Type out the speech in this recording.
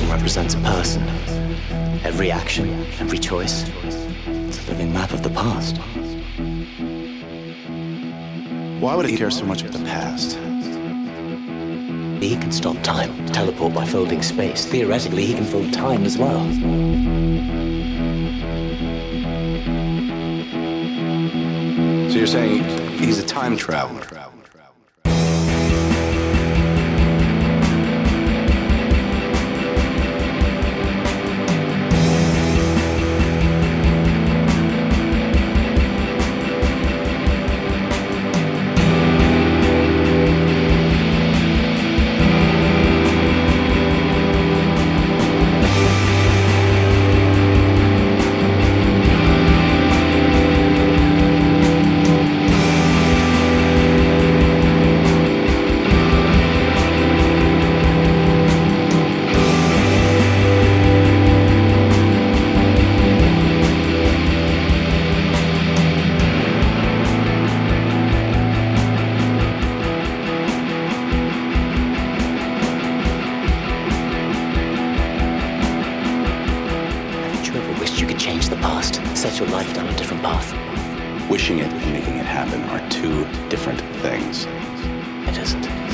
travel represents a person. Every action, every choice, it's a living map of the past. Why would he care so much about the past? He can stop time, teleport by folding space. Theoretically, he can fold time as well. So you're saying he's a time traveler? You could change the past, set your life down a different path. Wishing it and making it happen are two different things. It isn't.